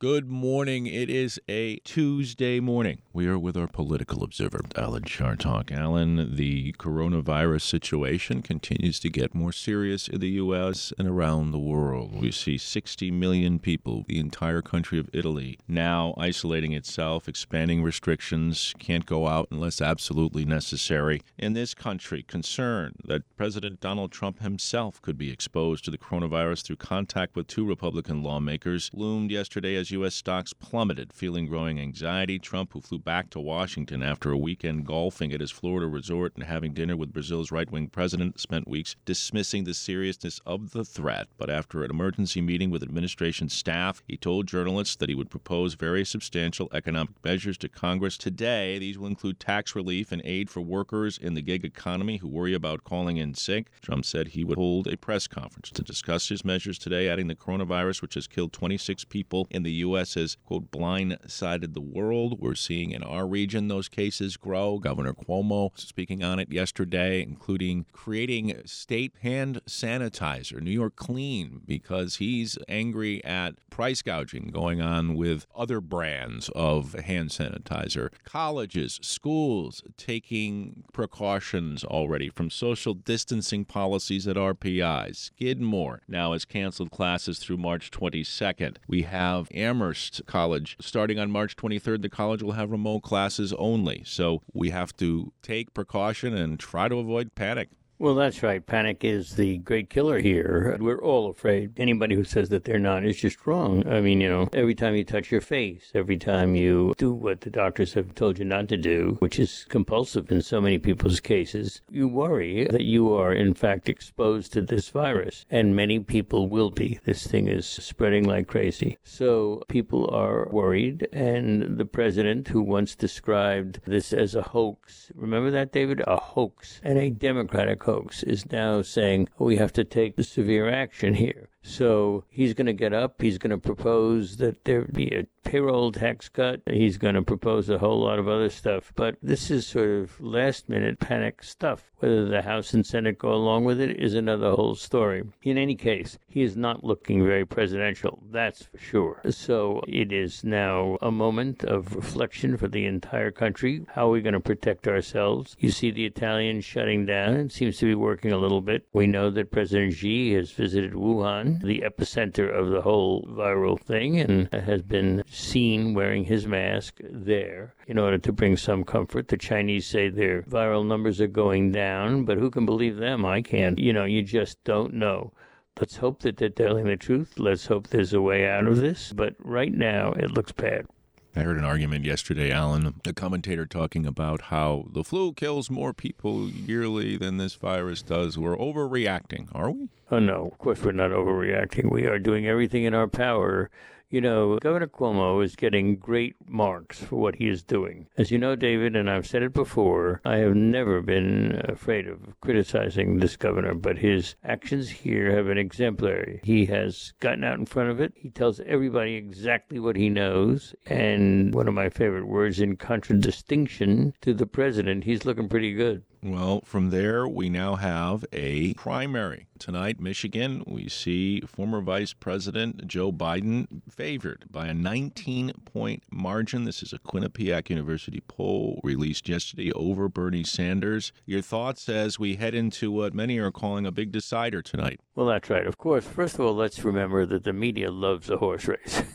Good morning. It is a Tuesday morning. We are with our political observer, Alan Chartock. Alan, the coronavirus situation continues to get more serious in the U.S. and around the world. We see 60 million people, the entire country of Italy, now isolating itself, expanding restrictions, can't go out unless absolutely necessary. In this country, concern that President Donald Trump himself could be exposed to the coronavirus through contact with two Republican lawmakers loomed yesterday as U.S. stocks plummeted, feeling growing anxiety. Trump, who flew back to Washington after a weekend golfing at his Florida resort and having dinner with Brazil's right-wing president, spent weeks dismissing the seriousness of the threat. But after an emergency meeting with administration staff, he told journalists that he would propose very substantial economic measures to Congress today. These will include tax relief and aid for workers in the gig economy who worry about calling in sick. Trump said he would hold a press conference to discuss his measures today, adding the coronavirus, which has killed 26 people in the U.S., has, quote, blindsided the world. We're seeing in our region those cases grow. Governor Cuomo speaking on it yesterday, including creating state hand sanitizer, New York Clean, because he's angry at price gouging going on with other brands of hand sanitizer. Colleges, schools taking precautions already, from social distancing policies at RPI. Skidmore now has canceled classes through March 22nd. We have Amherst College starting on March 23rd. The college will have remote classes only. So we have to take precaution and try to avoid panic. Well, that's right. Panic is the great killer here. We're all afraid. Anybody who says that they're not is just wrong. I mean, every time you touch your face, every time you do what the doctors have told you not to do, which is compulsive in so many people's cases, you worry that you are, in fact, exposed to this virus. And many people will be. This thing is spreading like crazy. So people are worried. And the president, who once described this as a hoax, remember that, David? A hoax. And a Democratic hoax, is now saying, we have to take severe action here. So he's going to get up. He's going to propose that there be a payroll tax cut. He's going to propose a whole lot of other stuff. But this is sort of last-minute panic stuff. Whether the House and Senate go along with it is another whole story. In any case, he is not looking very presidential. That's for sure. So it is now a moment of reflection for the entire country. How are we going to protect ourselves? You see the Italians shutting down. It seems to be working a little bit. We know that President Xi has visited Wuhan, the epicenter of the whole viral thing, and has been seen wearing his mask there in order to bring some comfort. The Chinese say their viral numbers are going down, but who can believe them? I can't. You just don't know. Let's hope that they're telling the truth. Let's hope there's a way out of this. But right now, it looks bad. I heard an argument yesterday, Alan, a commentator talking about how the flu kills more people yearly than this virus does. We're overreacting, are we? Oh, no, of course we're not overreacting. We are doing everything in our power. Governor Cuomo is getting great marks for what he is doing. As you know, David, and I've said it before, I have never been afraid of criticizing this governor, but his actions here have been exemplary. He has gotten out in front of it. He tells everybody exactly what he knows. And one of my favorite words, in contradistinction to the president, he's looking pretty good. Well, from there, we now have a primary. Tonight, Michigan, we see former Vice President Joe Biden favored by a 19-point margin. This is a Quinnipiac University poll released yesterday over Bernie Sanders. Your thoughts as we head into what many are calling a big decider tonight? Well, that's right. Of course, first of all, let's remember that the media loves a horse race.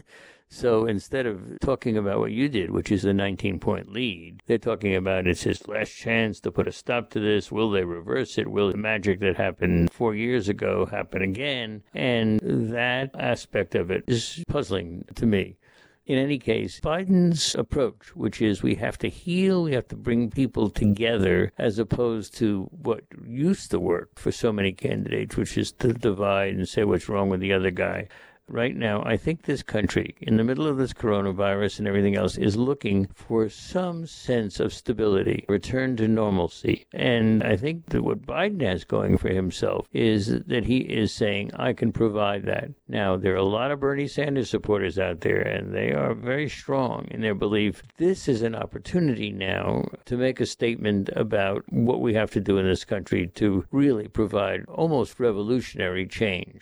So instead of talking about what you did, which is a 19-point lead, they're talking about it's his last chance to put a stop to this. Will they reverse it? Will the magic that happened 4 years ago happen again? And that aspect of it is puzzling to me. In any case, Biden's approach, which is we have to heal, we have to bring people together, as opposed to what used to work for so many candidates, which is to divide and say what's wrong with the other guy. Right now, I think this country, in the middle of this coronavirus and everything else, is looking for some sense of stability, return to normalcy. And I think that what Biden has going for himself is that he is saying, I can provide that. Now, there are a lot of Bernie Sanders supporters out there, and they are very strong in their belief this is an opportunity now to make a statement about what we have to do in this country to really provide almost revolutionary change.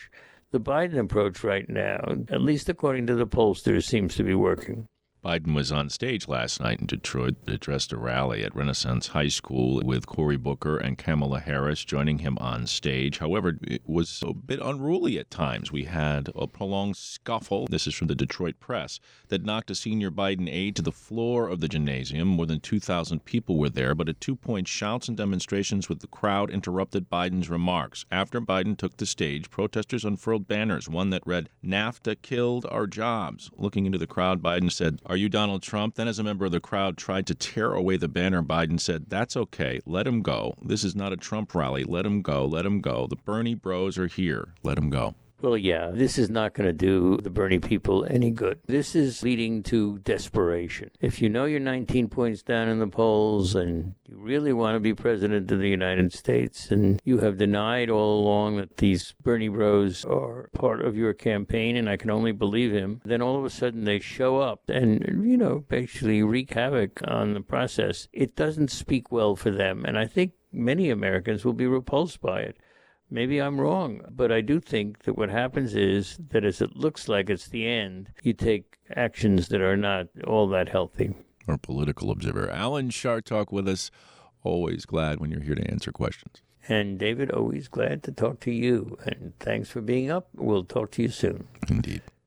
The Biden approach right now, at least according to the pollsters, seems to be working. Biden was on stage last night in Detroit, addressed a rally at Renaissance High School with Cory Booker and Kamala Harris joining him on stage. However, it was a bit unruly at times. We had a prolonged scuffle, this is from the Detroit Press, that knocked a senior Biden aide to the floor of the gymnasium. More than 2,000 people were there, but at 2 points, shouts and demonstrations with the crowd interrupted Biden's remarks. After Biden took the stage, protesters unfurled banners, one that read, "NAFTA killed our jobs." Looking into the crowd, Biden said, "Are you Donald Trump?" Then, as a member of the crowd tried to tear away the banner, Biden said, "That's okay. Let him go. This is not a Trump rally. Let him go. Let him go. The Bernie bros are here. Let him go." Well, yeah, this is not going to do the Bernie people any good. This is leading to desperation. If you know you're 19 points down in the polls and you really want to be president of the United States and you have denied all along that these Bernie bros are part of your campaign, and I can only believe him, then all of a sudden they show up and, basically wreak havoc on the process. It doesn't speak well for them, and I think many Americans will be repulsed by it. Maybe I'm wrong, but I do think that what happens is that as it looks like it's the end, you take actions that are not all that healthy. Our political observer, Alan Chartock, with us. Always glad when you're here to answer questions. And David, always glad to talk to you. And thanks for being up. We'll talk to you soon. Indeed.